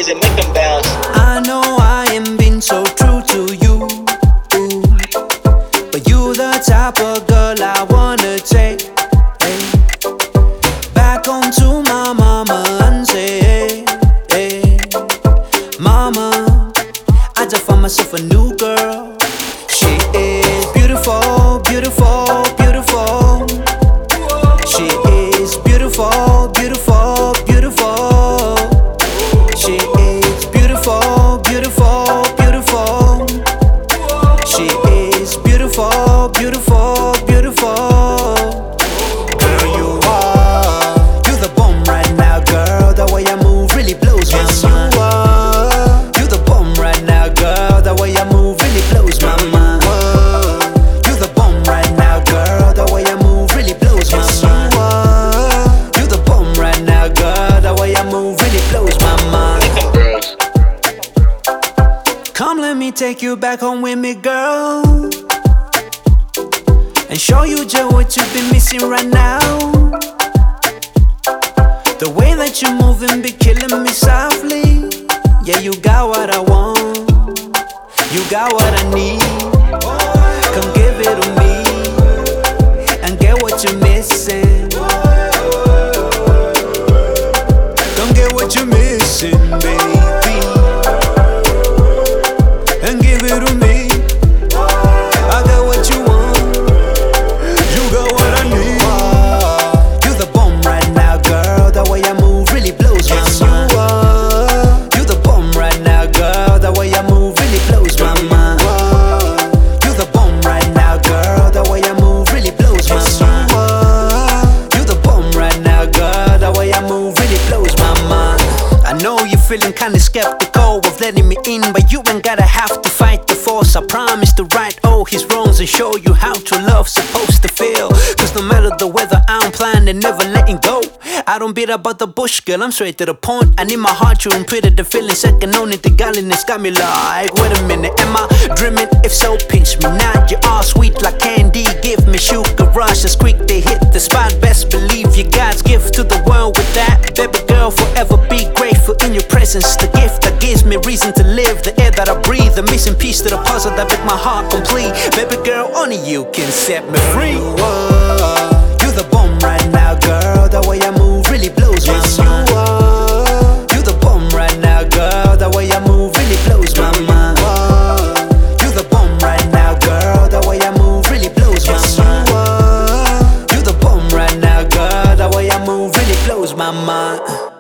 booties and make them bounce. I know I ain't been so true to you, but you the type of girl I wanna take back home to my mama and say, hey, mama, I just found myself a new girl. She is beautiful, beautiful, beautiful. She is beautiful, beautiful, beautiful. She is beautiful, beautiful, beautiful. She is beautiful, beautiful, beautiful. Girl, you are. You the bomb right now, girl. The way I move really blows my mind. You the bomb right now, girl. The way I move really blows my mind. You the bomb right now, girl. The way I move really blows my mind. You the bomb right now, girl. The way I move really blows my mind. Make them girls. Come, let me take you back home with me, girl, and show you just what you've been missing right now. The way that you move and be killing me softly. Yeah, you got what I want. You got what I need. Come give it to me and get what you're missing. Come get what you're missing, baby, and give it to me. I got what you want. You got what I need. You the bomb right now, girl. The way I move really blows my mind. You the bomb right now, girl. The way I move really blows my mind. You the bomb right now, girl. The way I move really blows my mind. You the bomb right now, girl. The way I move really blows my mind. I know you're feeling kinda skeptical of letting me in, but you ain't gotta have to fight the force. I promise to right all his wrongs and show you how true love's supposed to feel. Cause no matter the weather, I'm planning, never letting go. I don't beat about the bush, girl, I'm straight to the point. I need my heart to imprint the feeling second only to godliness. Got me like, wait a minute, am I dreaming? If so, pinch me now. You are sweet like candy, give me sugar rush. As quick they hit the spot, best believe you God's gift to the world with that. Baby girl, forever be grateful in your presence. The gift that gives me reason to live, the air that I breathe, the missing piece to the puzzle that make my heart complete. Baby girl, only you can set me free. You the bomb right now, girl. The way I move really blows my mind. You the bomb right now, girl. The way I move really blows my mind. You the bomb right now, girl. The way I move really blows my mind. You the bomb right now, girl. The way I move really blows my mind.